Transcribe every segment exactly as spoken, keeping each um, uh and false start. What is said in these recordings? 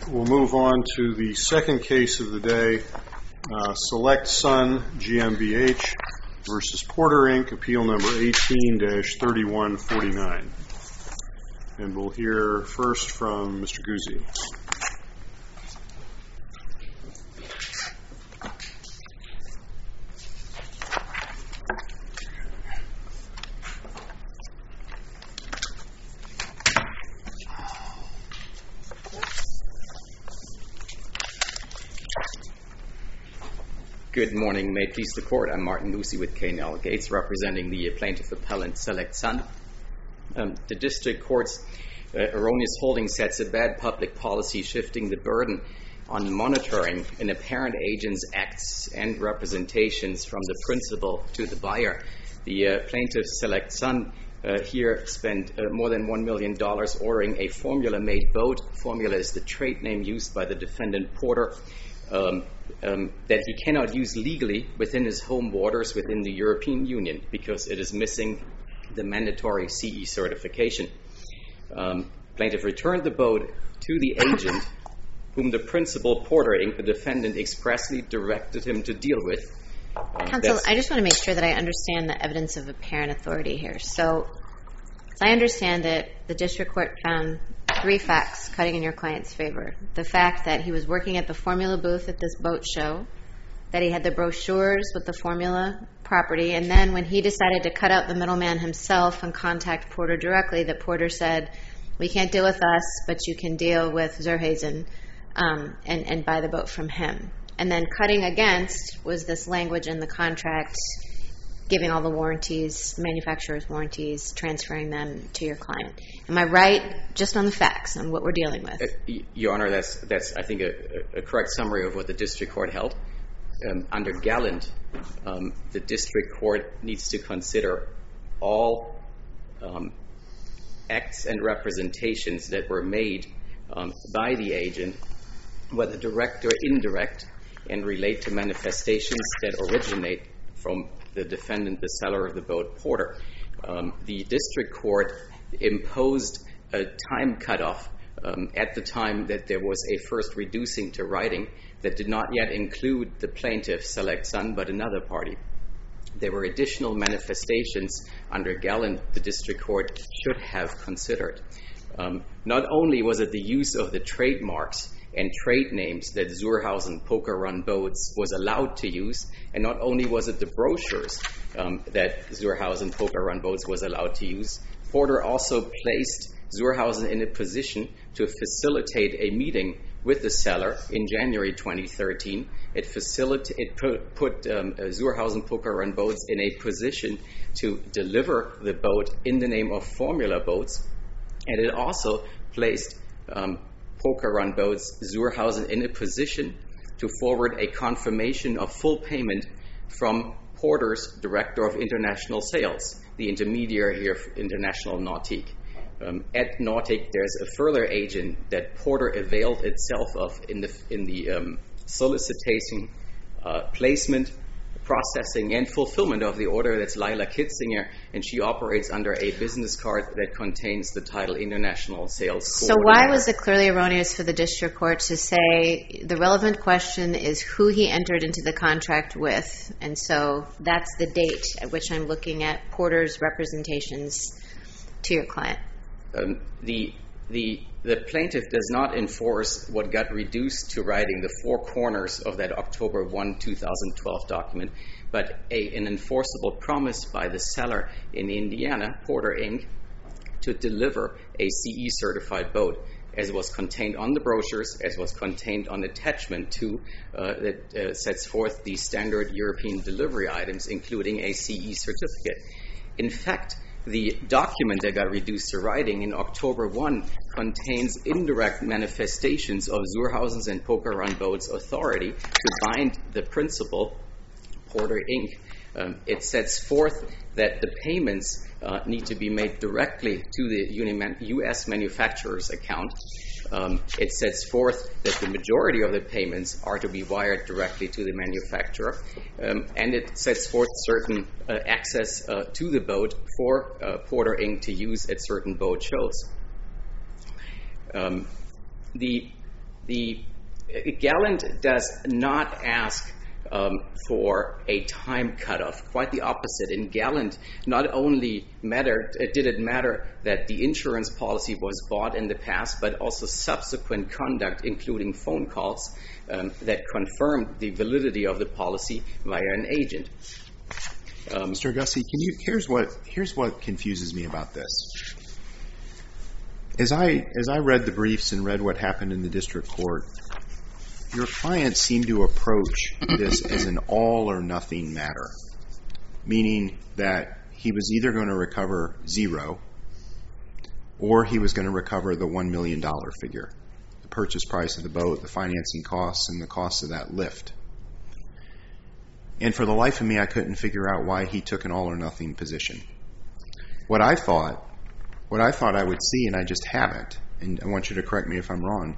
We'll move on to the second case of the day, uh, Select Sun G M B H versus Porter Incorporated, appeal number eighteen dash thirty-one forty-nine. And we'll hear first from Mister Guzzi. Good morning. May it please the Court. I'm Martin Guzzi with K and L Gates, representing the plaintiff appellant Select Sun. Um, the district court's uh, erroneous holding sets a bad public policy, shifting the burden on monitoring an apparent agent's acts and representations from the principal to the buyer. The uh, plaintiff Select Sun uh, here spent uh, more than one million dollars ordering a formula-made boat. Formula is the trade name used by the defendant Porter. Um, um, that he cannot use legally within his home waters within the European Union because it is missing the mandatory C E certification. Um, plaintiff returned the boat to the agent whom the principal, Porter Incorporated, the defendant, expressly directed him to deal with. Um, Counsel, I just want to make sure that I understand the evidence of apparent authority here. So, so I understand that the district court found three facts cutting in your client's favor. The fact that he was working at the formula booth at this boat show, that he had the brochures with the formula property, and then when he decided to cut out the middleman himself and contact Porter directly, that Porter said, we can't deal with us, but you can deal with Zurhazen um, and, and buy the boat from him. And then cutting against was this language in the contract giving all the warranties, manufacturer's warranties, transferring them to your client. Am I right just on the facts on what we're dealing with? Uh, Your Honor, that's, that's I think, a, a correct summary of what the district court held. Um, under Gallant, um, the district court needs to consider all um, acts and representations that were made um, by the agent, whether direct or indirect, and relate to manifestations that originate from the defendant, the seller of the boat, Porter. Um, the district court imposed a time cutoff um, at the time that there was a first reducing to writing that did not yet include the plaintiff, Select Sun, but another party. There were additional manifestations under Gallant the district court should have considered. Um, not only was it the use of the trademarks and trade names that Zurhazen Poker Run Boats was allowed to use, and not only was it the brochures um, that Zurhazen Poker Run Boats was allowed to use, Porter also placed Zurhazen in a position to facilitate a meeting with the seller in January twenty thirteen. It, facilita- it put, put um, Zurhazen Poker Run Boats in a position to deliver the boat in the name of Formula Boats, and it also placed um, Poker Run Boats Zurhazen in a position to forward a confirmation of full payment from Porter's Director of International Sales, the intermediary here for International Nautique. Um, at Nautique, there's a further agent that Porter availed itself of in the in the um, solicitation, uh, placement, processing, and fulfillment of the order. That's Lila Kitzinger, and she operates under a business card that contains the title International Sales So why was it clearly erroneous for the district court to say the relevant question is who he entered into the contract with, and so that's the date at which I'm looking at Porter's representations to your client? Um, the the the plaintiff does not enforce what got reduced to writing the four corners of that October first, two thousand twelve document, but a, an enforceable promise by the seller in Indiana, Porter Incorporated, to deliver a C E certified boat, as was contained on the brochures, as was contained on attachment two uh, that uh, sets forth the standard European delivery items, including a C E certificate. In fact, the document that got reduced to writing in October first contains indirect manifestations of Zurhazen's and Poker Run Boats' authority to bind the principal, Porter Incorporated. Um, it sets forth that the payments uh, need to be made directly to the U S manufacturer's account. Um, it sets forth that the majority of the payments are to be wired directly to the manufacturer, um, and it sets forth certain uh, access uh, to the boat for uh, Porter Incorporated to use at certain boat shows. Um, the the Gallant does not ask um, for a time cutoff. Quite the opposite. In Gallant, not only mattered, uh, did it matter that the insurance policy was bought in the past, but also subsequent conduct, including phone calls, um, that confirmed the validity of the policy via an agent. Um, Mister Agassi, can you? Here's what here's what confuses me about this. As I as I read the briefs and read what happened in the district court, your client seemed to approach this as an all or nothing matter, meaning that he was either going to recover zero or he was going to recover the one million dollars figure, the purchase price of the boat, the financing costs, and the cost of that lift. And for the life of me, I couldn't figure out why he took an all or nothing position. What I thought, what I thought I would see, and I just haven't, and I want you to correct me if I'm wrong,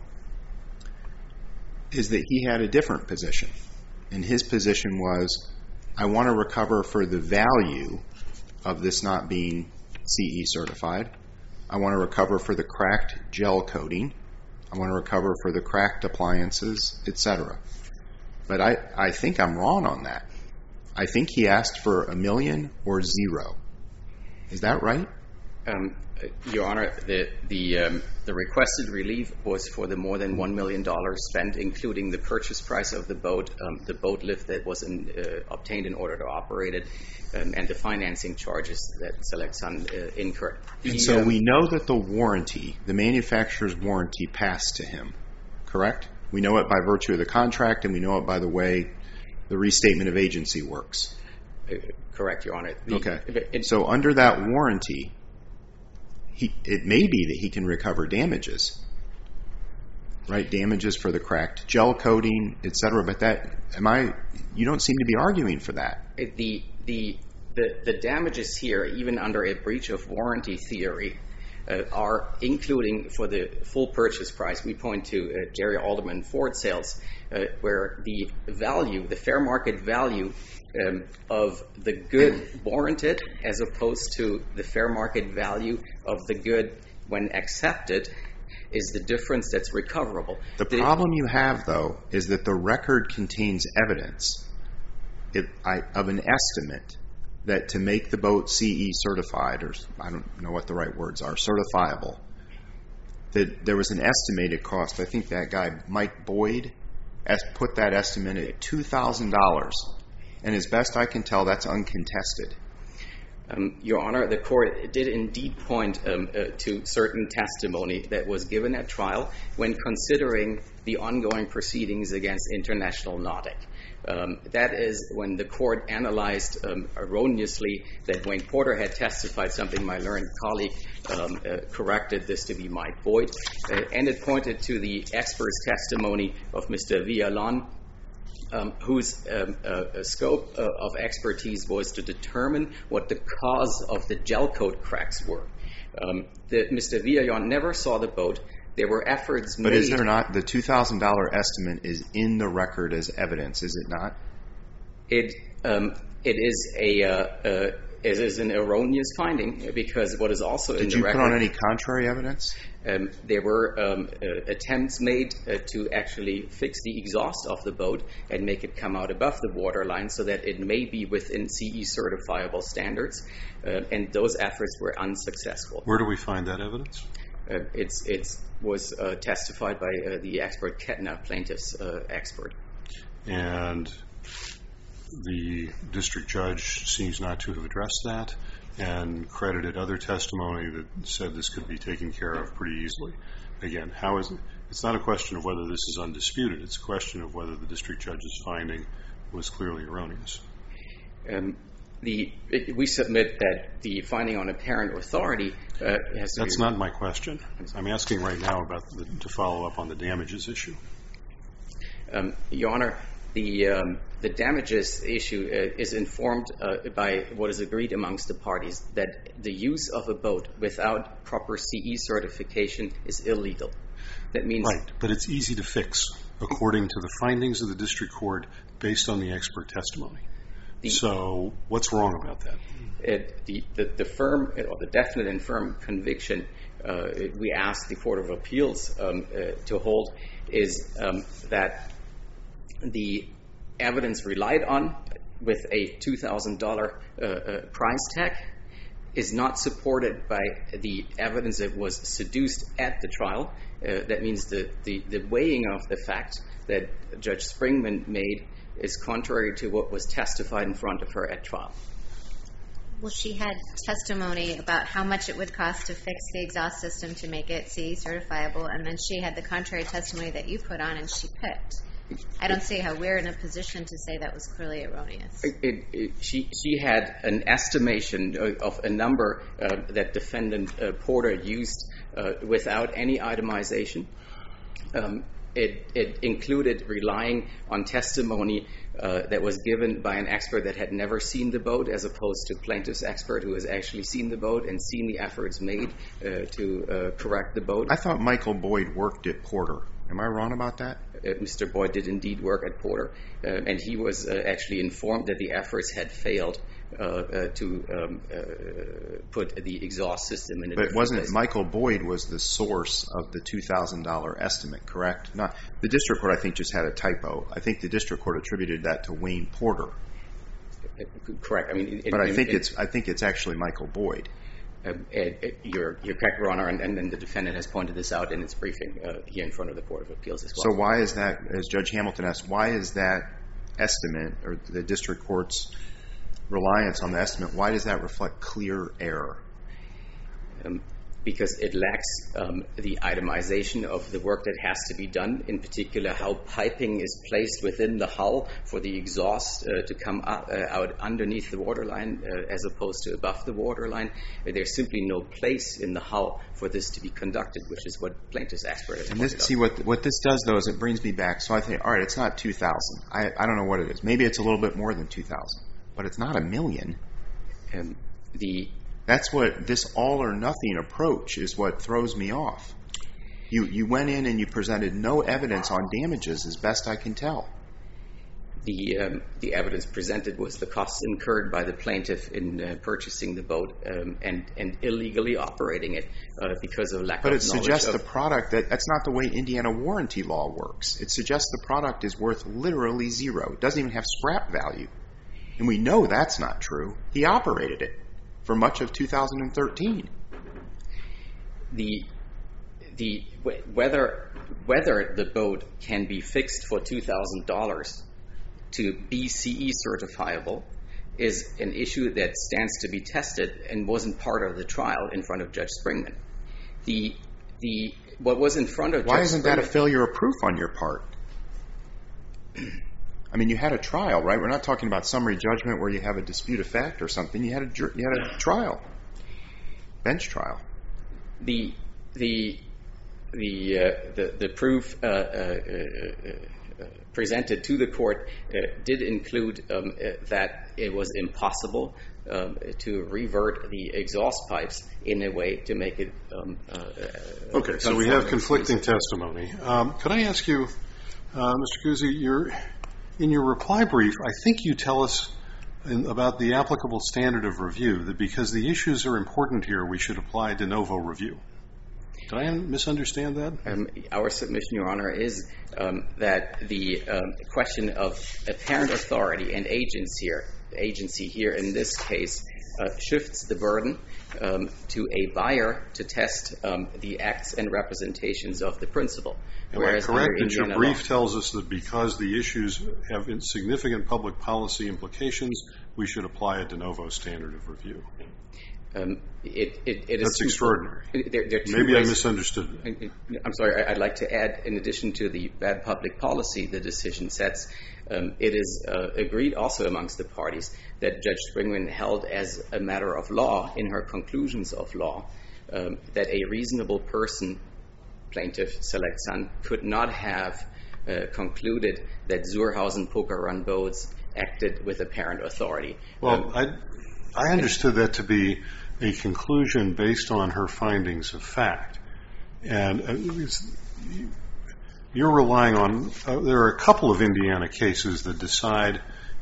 is that he had a different position. And his position was, I want to recover for the value of this not being C E certified. I want to recover for the cracked gel coating. I want to recover for the cracked appliances, et cetera. But I, I think I'm wrong on that. I think he asked for a million or zero. Is that right? Um, Your Honor, the the um, the requested relief was for the more than one million dollars spent, including the purchase price of the boat, um, the boat lift that was in, uh, obtained in order to operate it, um, and the financing charges that Select Sun uh, incurred. And the, so um, we know that the warranty, the manufacturer's warranty, passed to him, correct? We know it by virtue of the contract, and we know it by the way the restatement of agency works. Uh, correct, Your Honor. The, okay. It, so under that warranty, he, it may be that he can recover damages, right? Damages for the cracked gel coating, et cetera. But that, am I? You don't seem to be arguing for that. The the the, the damages here, even under a breach of warranty theory, Uh, are including for the full purchase price. We point to uh, Jerry Alderman Ford sales, uh, where the value, the fair market value um, of the good warranted as opposed to the fair market value of the good when accepted is the difference that's recoverable. The, the problem you have, though, is that the record contains evidence it, I, of an estimate that to make the boat C E certified, or I don't know what the right words are, certifiable, that there was an estimated cost. I think that guy, Mike Boyd, put that estimate at two thousand dollars. And as best I can tell, that's uncontested. Um, Your Honor, the court did indeed point um, uh, to certain testimony that was given at trial when considering the ongoing proceedings against International Nautic. Um, that is when the court analyzed um, erroneously that Wayne Porter had testified something. My learned colleague um, uh, corrected this to be Mike Boyd, uh, and it pointed to the expert's testimony of Mister Villalon, um, whose um, uh, scope uh, of expertise was to determine what the cause of the gel coat cracks were. Um, the, Mister Villalon never saw the boat. There were efforts made. But is there not, the two thousand dollars estimate is in the record as evidence, is it not? It um, it is a uh, uh, it is an erroneous finding because what is also Did in the you record. put on any contrary evidence? Um, there were um, uh, attempts made uh, to actually fix the exhaust of the boat and make it come out above the waterline so that it may be within C E certifiable standards, uh, and those efforts were unsuccessful. Where do we find that evidence? Uh, it's it's was uh, testified by uh, the expert Kettner, plaintiff's uh, expert. And the district judge seems not to have addressed that and credited other testimony that said this could be taken care of pretty easily. Again, how is it? It's not a question of whether this is undisputed. It's a question of whether the district judge's finding was clearly erroneous. Um, The, it, we submit that the finding on apparent authority uh, has to That's be... not my question. I'm asking right now about the, to follow up on the damages issue. Um, Your Honor, the um, the damages issue uh, is informed uh, by what is agreed amongst the parties that the use of a boat without proper C E certification is illegal. That means... Right, but it's easy to fix according to the findings of the district court based on the expert testimony. The, so what's wrong about that? It, the, the, the firm, or the definite and firm conviction uh, we asked the Court of Appeals um, uh, to hold is um, that the evidence relied on with a two thousand dollars uh, uh, price tag is not supported by the evidence that was seduced at the trial. Uh, that means the, the, the weighing of the fact that Judge Springman made is contrary to what was testified in front of her at trial. Well, she had testimony about how much it would cost to fix the exhaust system to make it C E certifiable, and then she had the contrary testimony that you put on and she picked. I don't see how we're in a position to say that was clearly erroneous. It, it, it, she, she had an estimation of a number uh, that Defendant uh, Porter used uh, without any itemization. Um, it, it included relying on testimony uh, that was given by an expert that had never seen the boat, as opposed to plaintiff's expert who has actually seen the boat and seen the efforts made uh, to uh, correct the boat. I thought Michael Boyd worked at Porter. Am I wrong about that? Uh, Mister Boyd did indeed work at Porter, uh, and he was uh, actually informed that the efforts had failed uh, uh, to um, uh, put the exhaust system in a But different wasn't place. Michael Boyd was the source of the two thousand dollars estimate, correct? Not the district court, I think, just had a typo. I think the district court attributed that to Wayne Porter. Uh, Correct. I mean, in, But I in, think in, it's I think it's actually Michael Boyd. Uh, uh, you're, you're correct, Your Honor, and, and, and the defendant has pointed this out in its briefing uh, here in front of the Court of Appeals as well. So why is that, as Judge Hamilton asked, why is that estimate, or the district court's reliance on the estimate, why does that reflect clear error? Um, because it lacks um, the itemization of the work that has to be done, in particular how piping is placed within the hull for the exhaust uh, to come up, uh, out underneath the waterline uh, as opposed to above the waterline. Uh, there's simply no place in the hull for this to be conducted, which is what plaintiff's expert has And pointed this, out. see, what what this does, though, is it brings me back. So I think, all right, it's not two thousand. I, I don't know what it is. Maybe it's a little bit more than two thousand. But it's not a million. Um, the That's what this all-or-nothing approach is what throws me off. You you went in and you presented no evidence on damages, as best I can tell. The um, the evidence presented was the costs incurred by the plaintiff in uh, purchasing the boat um, and and illegally operating it uh, because of lack But of it knowledge suggests of, the product, that that's not the way Indiana warranty law works. It suggests the product is worth literally zero. It doesn't even have scrap value. And we know that's not true. He operated it for much of two thousand thirteen. the the whether whether the boat can be fixed for two thousand dollars to be C E certifiable is an issue that stands to be tested and wasn't part of the trial in front of Judge Springman. The the what was in front of Why Judge isn't that a Springman- failure of proof on your part? I mean, you had a trial, right? We're not talking about summary judgment where you have a dispute of fact or something. You had a jur- you had a trial, bench trial. the the the uh, the, the proof uh, uh, uh, uh, presented to the court uh, did include um, uh, that it was impossible um, to revert the exhaust pipes in a way to make it. Um, uh, Okay, so we have conflicting testimony. Um, could I ask you, uh, Mister Guzzi, your, in your reply brief, I think you tell us in, about the applicable standard of review, that because the issues are important here, we should apply de novo review. Did I misunderstand that? Um, our submission, Your Honor, is um, that the um, question of apparent authority and agency here, agency here in this case uh, shifts the burden um, to a buyer to test um, the acts and representations of the principal. Am I correct under that your Indiana brief law- tells us that because the issues have significant public policy implications, we should apply a de novo standard of review? Um, it, it, it is That's extraordinary. There, there are two Maybe I ways- misunderstood. I'm sorry, I'd like to add, in addition to the bad public policy the decision sets, um, it is uh, agreed also amongst the parties that Judge Springman held as a matter of law in her conclusions of law um, that a reasonable person, plaintiff Select Sun, could not have uh, concluded that Zurhausen Poker Run boats acted with apparent authority. Well, Um, I, I understood that to be a conclusion based on her findings of fact. And uh, it's- you're relying on, uh, there are a couple of Indiana cases that decide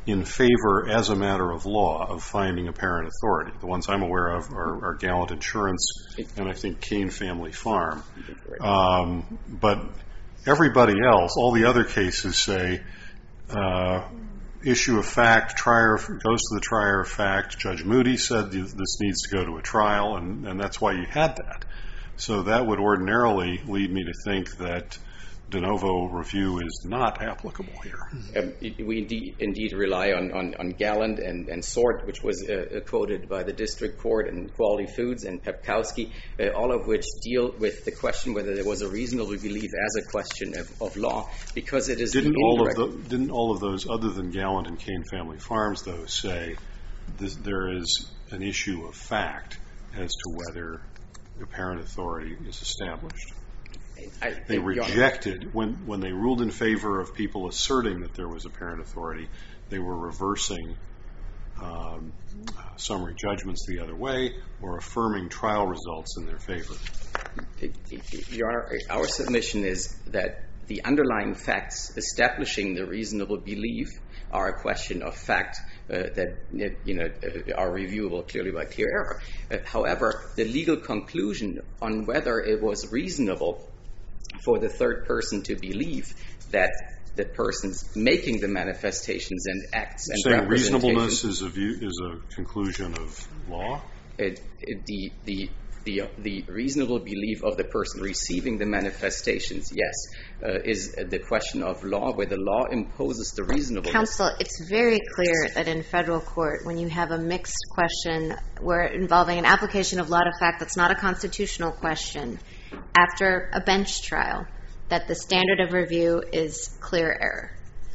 in favor, as a matter of law, of finding apparent authority. The ones I'm aware of are, are Gallant Insurance and I think Kane Family Farm. Um, but everybody else, all the other cases say, uh, issue of fact, trier goes to the trier of fact. Judge Moody said this needs to go to a trial, and, and that's why you had that. So that would ordinarily lead me to think that de novo review is not applicable here. Um, we indeed, indeed rely on, on, on Gallant and, and Sort, which was uh, quoted by the District Court, and Quality Foods and Pepkowski, uh, all of which deal with the question whether there was a reasonable belief as a question of, of law, because it is Didn't the all of indirect- the, Didn't all of those, other than Gallant and Kane Family Farms, though, say this, there is an issue of fact as to whether apparent authority is established? I, They I, rejected, when, when they ruled in favor of people asserting that there was apparent authority, they were reversing um, summary judgments the other way or affirming trial results in their favor. Your Honor, our submission is that the underlying facts establishing the reasonable belief are a question of fact uh, that you know are reviewable clearly by clear error. Uh, however, the legal conclusion on whether it was reasonable for the third person to believe that the person's making the manifestations and acts and Saying representations, reasonableness is a view, is a conclusion of law? it, it, the the the the reasonable belief of the person receiving the manifestations, yes, uh, is the question of law, where the law imposes the reasonableness. Counsel, it's very clear that in federal court, when you have a mixed question where involving an application of law to fact that's not a constitutional question, after a bench trial, that the standard of review is clear error.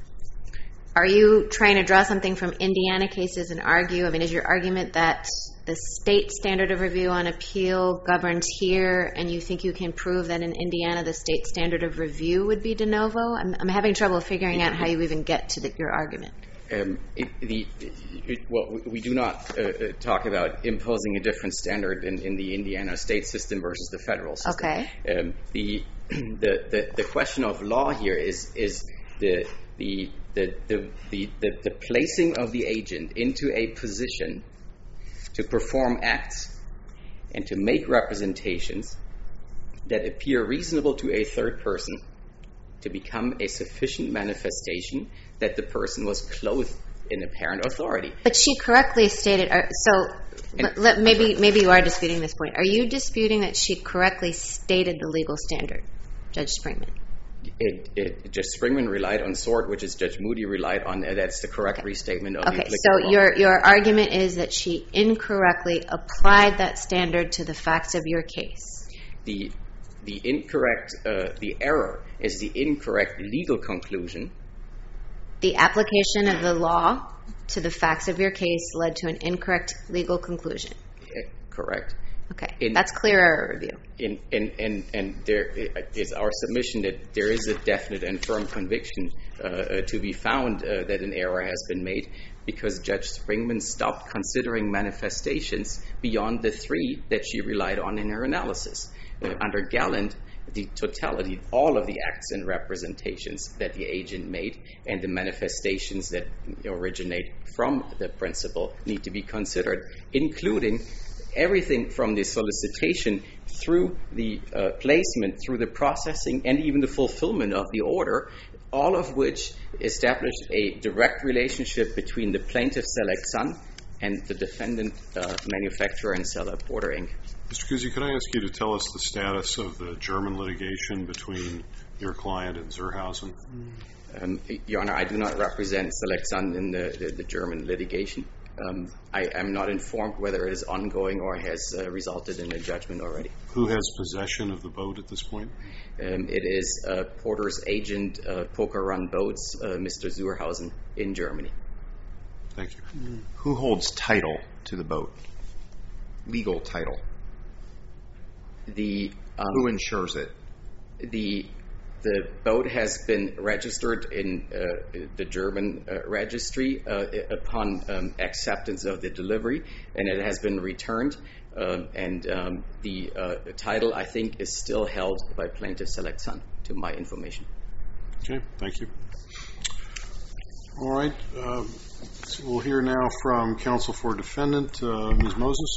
Are you trying to draw something from Indiana cases and argue? I mean, is your argument that the state standard of review on appeal governs here, and you think you can prove that in Indiana the state standard of review would be de novo? I'm, I'm having trouble figuring out how you even get to the, your argument. Um, it, the, it, well, we do not uh, talk about imposing a different standard in, in the Indiana state system versus the federal system. Okay. Um, the, the the the question of law here is is the the the the the, the, the placing of the agent into a position to perform acts and to make representations that appear reasonable to a third person to become a sufficient manifestation that the person was clothed in apparent authority. But she correctly stated, uh, so let, let, maybe maybe you are disputing this point. Are you disputing that she correctly stated the legal standard, Judge Springman? It, it, Judge Springman relied on Sort, which is Judge Moody relied on. Uh, that's the correct Okay. restatement of Okay, the applicable so law. your your argument is that she incorrectly applied that standard to the facts of your case. The the incorrect, uh, the error is the incorrect legal conclusion. The application of the law to the facts of your case led to an incorrect legal conclusion. Uh, correct. Okay, In- that's clear error review. In, and, and, and there is our submission that there is a definite and firm conviction uh, uh, to be found uh, that an error has been made, because Judge Springman stopped considering manifestations beyond the three that she relied on in her analysis. Uh, under Gallant, the totality, all of the acts and representations that the agent made and the manifestations that originate from the principle need to be considered, including everything from the solicitation through the uh, placement, through the processing, and even the fulfillment of the order, all of which established a direct relationship between the plaintiff, Select Sun, and the defendant, uh, manufacturer and seller, Porter Incorporated. Mister Kuzi, can I ask you to tell us the status of the German litigation between your client and Zurhausen? Um, Your Honor, I do not represent Select Sun in the, the, the German litigation. Um, I am not informed whether it is ongoing or has uh, resulted in a judgment already. Who has possession of the boat at this point? Um, it is uh, Porter's agent, uh, Poker Run Boats, uh, Mister Zurhausen, in Germany. Thank you. Who holds title to the boat? Legal title. The um, Who insures it? the the boat has been registered in uh, the German uh, registry uh, upon um, acceptance of the delivery, and it has been returned. Um, and um, the uh, title, I think, is still held by Plaintiff Select Sun, to my information. Okay, thank you. All right. Uh, so we'll hear now from counsel for defendant, uh, Miz Moses.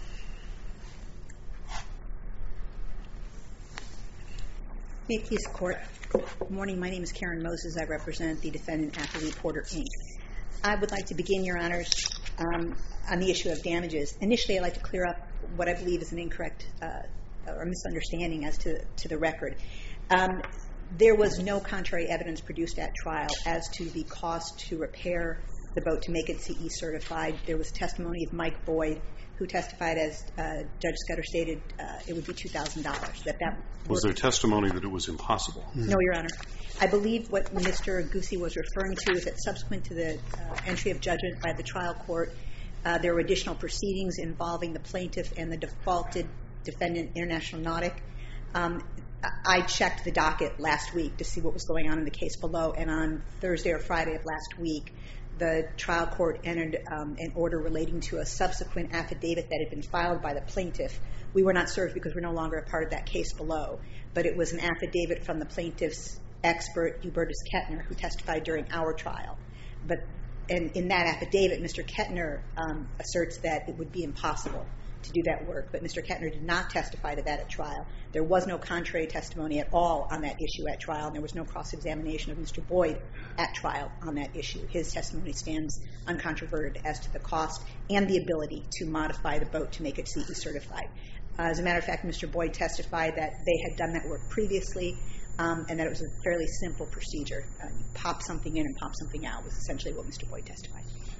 May it please the court. Good morning. My name is Karen Moses. I represent the defendant, Athlete Porter, Incorporated. I would like to begin, Your Honors, um, on the issue of damages. Initially, I'd like to clear up what I believe is an incorrect uh, or misunderstanding as to, to the record. Um, there was no contrary evidence produced at trial as to the cost to repair the boat to make it C E certified. There was testimony of Mike Boyd, who testified, as uh, Judge Scudder stated, uh, it would be two thousand dollars. That that was there testimony that it was impossible? No, Your Honor. I believe what Mister Goosey was referring to is that subsequent to the uh, entry of judgment by the trial court, uh, there were additional proceedings involving the plaintiff and the defaulted defendant, International Nautic. Um, I checked the docket last week to see what was going on in the case below, and on Thursday or Friday of last week, the trial court entered um, an order relating to a subsequent affidavit that had been filed by the plaintiff. We were not served because we're no longer a part of that case below, but it was an affidavit from the plaintiff's expert, Hubertus Kettner, who testified during our trial. But and in that affidavit, Mister Kettner um, asserts that it would be impossible to do that work, but Mister Kettner did not testify to that at trial. There was no contrary testimony at all on that issue at trial, and there was no cross-examination of Mister Boyd at trial on that issue. His testimony stands uncontroverted as to the cost and the ability to modify the boat to make it C E certified. Uh, as a matter of fact, Mister Boyd testified that they had done that work previously, um, and that it was a fairly simple procedure. Uh, you pop something in and pop something out was essentially what Mister Boyd testified.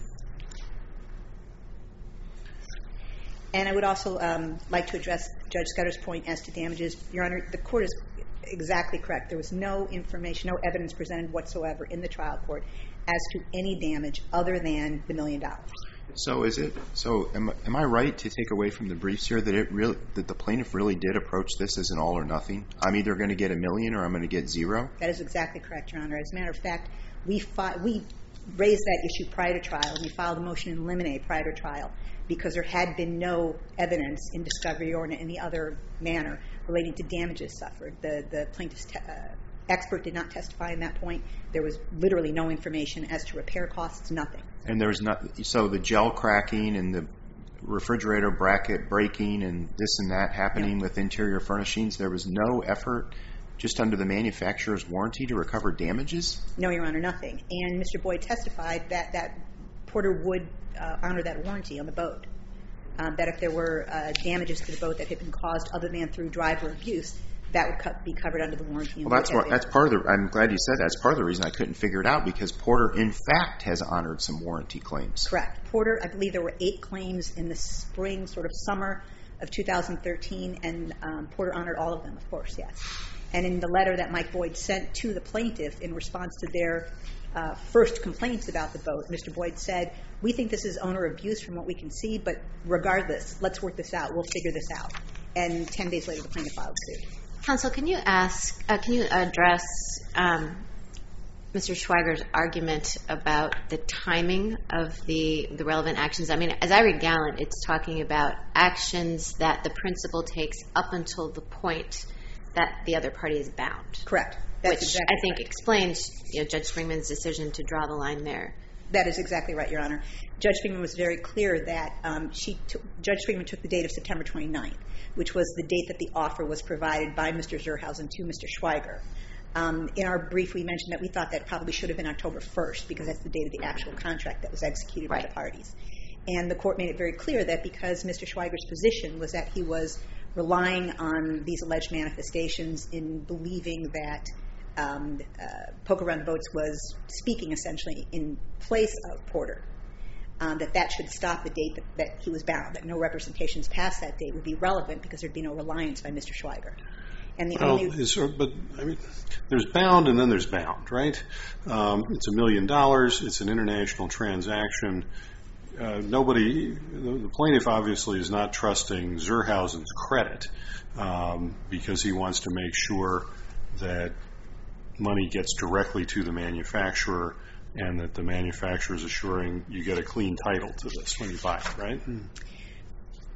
And I would also um, like to address Judge Scudder's point as to damages. Your Honor, the court is exactly correct. There was no information, no evidence presented whatsoever in the trial court as to any damage other than the million dollars. So is it? So am, am I right to take away from the briefs here that it really, that the plaintiff really did approach this as an all or nothing? I'm either going to get a million or I'm going to get zero? That is exactly correct, Your Honor. As a matter of fact, we fi- we raised that issue prior to trial, and we filed a motion in limine prior to trial because there had been no evidence in discovery or in any other manner relating to damages suffered. The the plaintiff's te- uh, expert did not testify in that point. There was literally no information as to repair costs, nothing. And there was not, so the gel cracking and the refrigerator bracket breaking and this and that happening yeah. with interior furnishings, there was no effort just under the manufacturer's warranty to recover damages? No, Your Honor, nothing. And Mister Boyd testified that, that Porter would uh, honor that warranty on the boat, um, that if there were uh, damages to the boat that had been caused other than through driver abuse, that would co- be covered under the warranty. Well, that's what, that's part of the, I'm glad you said that. That's part of the reason I couldn't figure it out, because Porter, in fact, has honored some warranty claims. Correct. Porter, I believe there were eight claims in the spring, sort of summer of two thousand thirteen, and um, Porter honored all of them, of course, yes. And in the letter that Mike Boyd sent to the plaintiff in response to their uh, first complaints about the boat, Mister Boyd said, we think this is owner abuse from what we can see, but regardless, let's work this out. We'll figure this out. And ten days later, the plaintiff filed suit. Counsel, can you ask, uh, can you address um, Mister Schweiger's argument about the timing of the, the relevant actions? I mean, as I read Gallant, it's talking about actions that the principal takes up until the point that the other party is bound. Correct. That's which exactly I think correct. explains, you know, Judge Springman's decision to draw the line there. That is exactly right, Your Honor. Judge Springman was very clear that um, she took, Judge Springman took the date of September twenty-ninth, which was the date that the offer was provided by Mister Zurhausen to Mister Schweiger. Um, in our brief, we mentioned that we thought that probably should have been October first, because that's the date of the actual contract that was executed right. by the parties. And the court made it very clear that because Mister Schweiger's position was that he was relying on these alleged manifestations in believing that um, uh, Poker Run Boats was speaking essentially in place of Porter, um, that that should stop the date that, that he was bound, that no representations past that date would be relevant because there'd be no reliance by Mister Schweiger. And the well, only is, but I mean, there's bound and then there's bound, right? Um, it's a million dollars. It's an international transaction. Uh, nobody, the, the plaintiff obviously is not trusting Zurhausen's credit um, because he wants to make sure that money gets directly to the manufacturer and that the manufacturer is assuring you get a clean title to this when you buy it, right?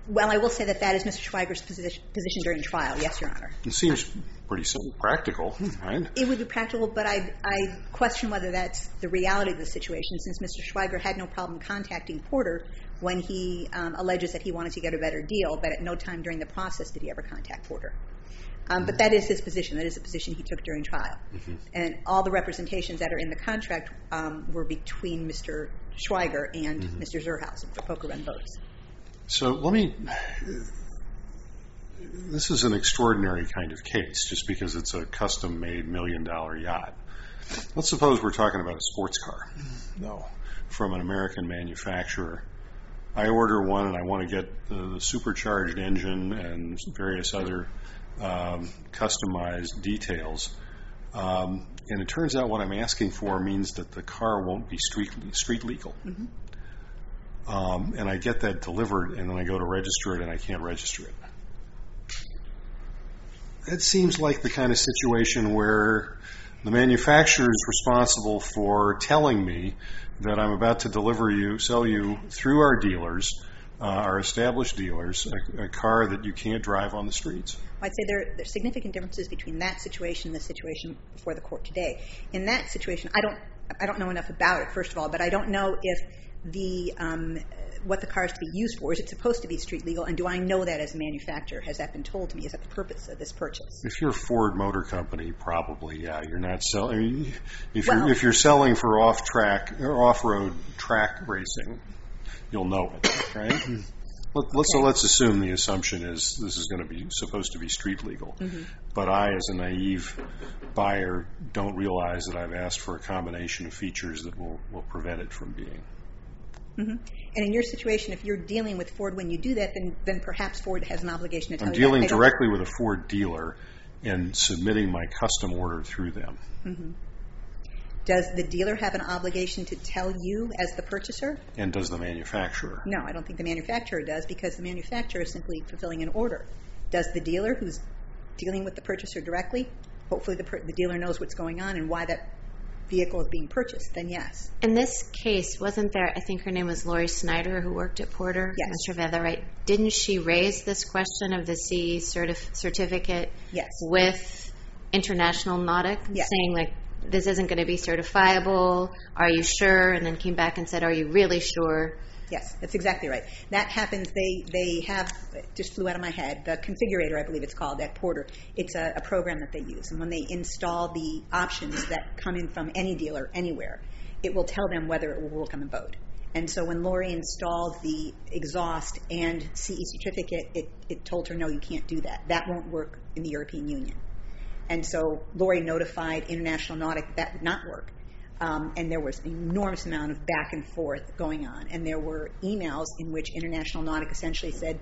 Well, I will say that that is Mister Schweiger's position, position during trial. Yes, Your Honor. It seems pretty simple, practical, right? It would be practical, but I, I question whether that's the reality of the situation, since Mister Schweiger had no problem contacting Porter when he um, alleges that he wanted to get a better deal, but at no time during the process did he ever contact Porter. Um, but that is his position. That is the position he took during trial. Mm-hmm. And all the representations that are in the contract um, were between Mister Schweiger and mm-hmm. Mister Zurhausen for Poker Run Boats. So let me, this is an extraordinary kind of case just because it's a custom-made million-dollar yacht. Let's suppose we're talking about a sports car. No. From an American manufacturer. I order one and I want to get the, the supercharged engine and various other um, customized details. Um, and it turns out what I'm asking for means that the car won't be street, street legal. Mm-hmm. Um, and I get that delivered, and then I go to register it, and I can't register it. It seems like the kind of situation where the manufacturer is responsible for telling me that I'm about to deliver you, sell you through our dealers, uh, our established dealers, a, a car that you can't drive on the streets. I'd say there, there are significant differences between that situation and the situation before the court today. In that situation, I don't, I don't know enough about it, first of all, but I don't know if the um, what the car is to be used for. Is it supposed to be street legal, and do I know that as a manufacturer? Has that been told to me? Is that the purpose of this purchase? If you're Ford Motor Company, probably, yeah. You're not selling. I mean, if well, you're if you're selling for off track or off road track racing, you'll know it, right? Let, let's, okay. So let's assume the assumption is this is going to be supposed to be street legal. Mm-hmm. But I, as a naive buyer, don't realize that I've asked for a combination of features that will, will prevent it from being. Mm-hmm. And in your situation, if you're dealing with Ford when you do that, then then perhaps Ford has an obligation to tell I'm you that. dealing directly with a Ford dealer and submitting my custom order through them. Mm-hmm. Does the dealer have an obligation to tell you as the purchaser? And does the manufacturer? No, I don't think the manufacturer does, because the manufacturer is simply fulfilling an order. Does the dealer, who's dealing with the purchaser directly, hopefully the, per- the dealer knows what's going on and why that vehicle is being purchased, then yes. In this case, wasn't there, I think her name was Lori Snyder, who worked at Porter? Yes. I'm not sure if I have that right. Didn't she raise this question of the C E certif- certificate yes. with International Nautic, yes. saying, like, this isn't going to be certifiable, are you sure? And then came back and said, are you really sure? Yes, that's exactly right. That happens. They they have, it just flew out of my head, the configurator, I believe it's called, at Porter. It's a, a program that they use. And when they install the options that come in from any dealer anywhere, it will tell them whether it will work on the boat. And so when Lori installed the exhaust and C E certificate, it, it told her, no, you can't do that. That won't work in the European Union. And so Lori notified International Nautic that, that would not work. Um, and there was an enormous amount of back and forth going on. And there were emails in which International Nautic essentially said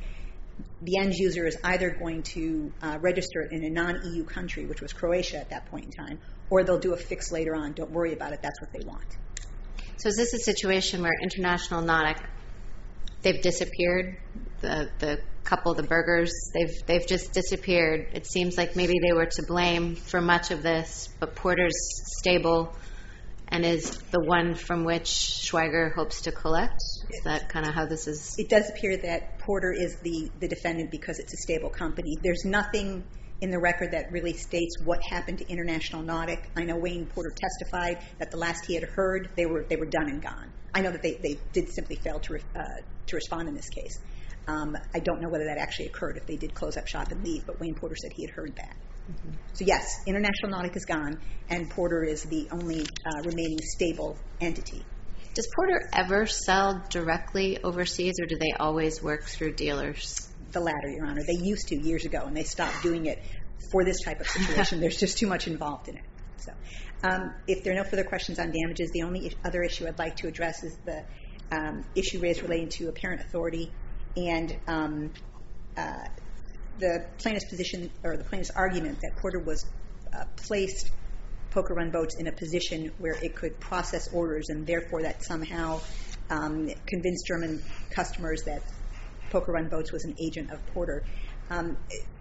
the end user is either going to uh, register it in a non-E U country, which was Croatia at that point in time, or they'll do a fix later on. Don't worry about it. That's what they want. So is this a situation where International Nautic, they've disappeared? The the couple, the Burgers, they've they've just disappeared. It seems like maybe they were to blame for much of this, but Porter's stable and is the one from which Schweiger hopes to collect? Is that kind of how this is? It does appear that Porter is the, the defendant because it's a stable company. There's nothing in the record that really states what happened to International Nautic. I know Wayne Porter testified that the last he had heard, they were they were done and gone. I know that they, they did simply fail to, uh, to respond in this case. Um, I don't know whether that actually occurred, if they did close up shop and leave, but Wayne Porter said he had heard that. Mm-hmm. So yes, International Nautic is gone, and Porter is the only uh, remaining stable entity. Does Porter ever sell directly overseas, or do they always work through dealers? The latter, Your Honor. They used to years ago, and they stopped doing it for this type of situation. There's just too much involved in it. So, um, if there are no further questions on damages, the only other issue I'd like to address is the um, issue raised relating to apparent authority and um, uh, the plaintiff's position, or the plaintiff's argument that Porter was uh, placed Poker Run Boats in a position where it could process orders, and therefore that somehow um, convinced German customers that Poker Run Boats was an agent of Porter. Um,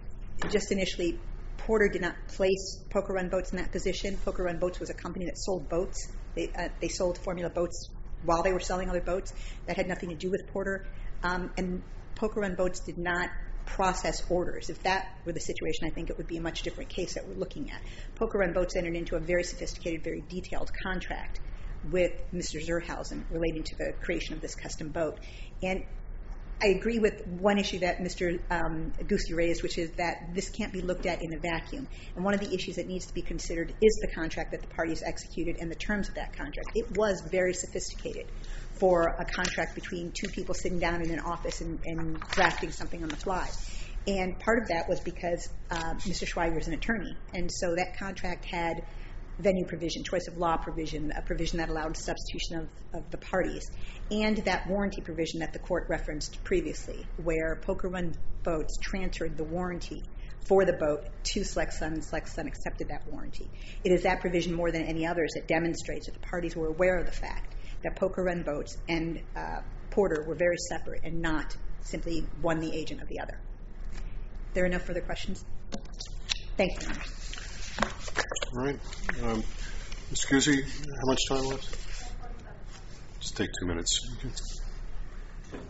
just initially, Porter did not place Poker Run Boats in that position. Poker Run Boats was a company that sold boats. They, uh, they sold Formula boats while they were selling other boats. That had nothing to do with Porter. Um, and Poker Run Boats did not process orders. If that were the situation, I think it would be a much different case that we're looking at. Poker Run Boats entered into a very sophisticated, very detailed contract with Mister Zurhausen relating to the creation of this custom boat. And I agree with one issue that Mister Um, Goosey raised, which is that this can't be looked at in a vacuum. And one of the issues that needs to be considered is the contract that the parties executed and the terms of that contract. It was very sophisticated for a contract between two people sitting down in an office and, and drafting something on the fly. And part of that was because uh, Mister Schweiger is an attorney. And so that contract had venue provision, choice of law provision, a provision that allowed substitution of, of the parties, and that warranty provision that the court referenced previously, where Poker Run Boats transferred the warranty for the boat to Select Sun, and Select Sun accepted that warranty. It is that provision more than any others that demonstrates that the parties were aware of the fact that Poker Run Boats and uh, Porter were very separate and not simply one the agent of the other. There are no further questions? Thank you. All right. Um, Mister Goosey, how much time left? Just take two minutes. Okay.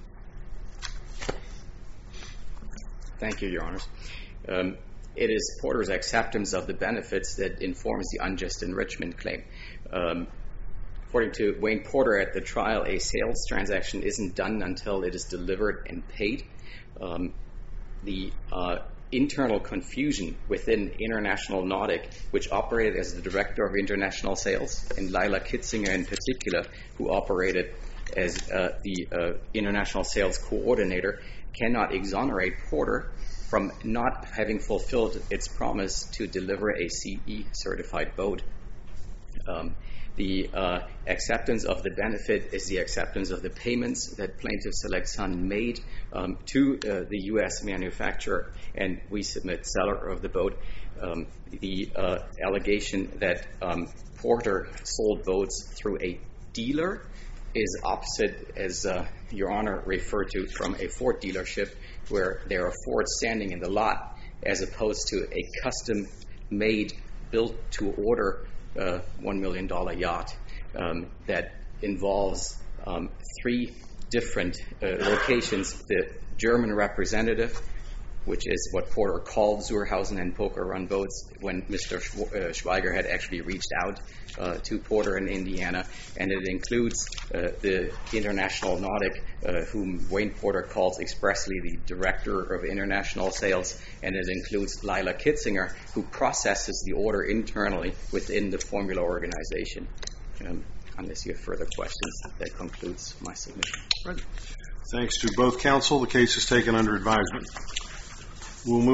Thank you, Your Honors. Um, it is Porter's acceptance of the benefits that informs the unjust enrichment claim. Um, according to Wayne Porter at the trial, a sales transaction isn't done until it is delivered and paid. Um, the uh, internal confusion within International Nautic, which operated as the director of international sales, and Lila Kitzinger in particular, who operated as uh, the uh, international sales coordinator, cannot exonerate Porter from not having fulfilled its promise to deliver a C E certified boat. Um, the uh, acceptance of the benefit is the acceptance of the payments that Plaintiff Select Sun made um, to uh, the U S manufacturer, and we submit seller of the boat. Um, the uh, allegation that um, Porter sold boats through a dealer is opposite, as uh, Your Honor referred to, from a Ford dealership where there are Fords standing in the lot, as opposed to a custom-made, built-to-order uh, one million dollars yacht um, that involves um, three different uh, locations. The German representative, which is what Porter called Zurhausen and Poker Run Boats when Mister Schweiger had actually reached out uh, to Porter in Indiana, and it includes uh, the International Nautic, uh, whom Wayne Porter calls expressly the director of international sales, and it includes Lila Kitzinger, who processes the order internally within the Formula organization. Um, unless you have further questions, that concludes my submission. Right. Thanks to both counsel. The case is taken under advisement. We'll move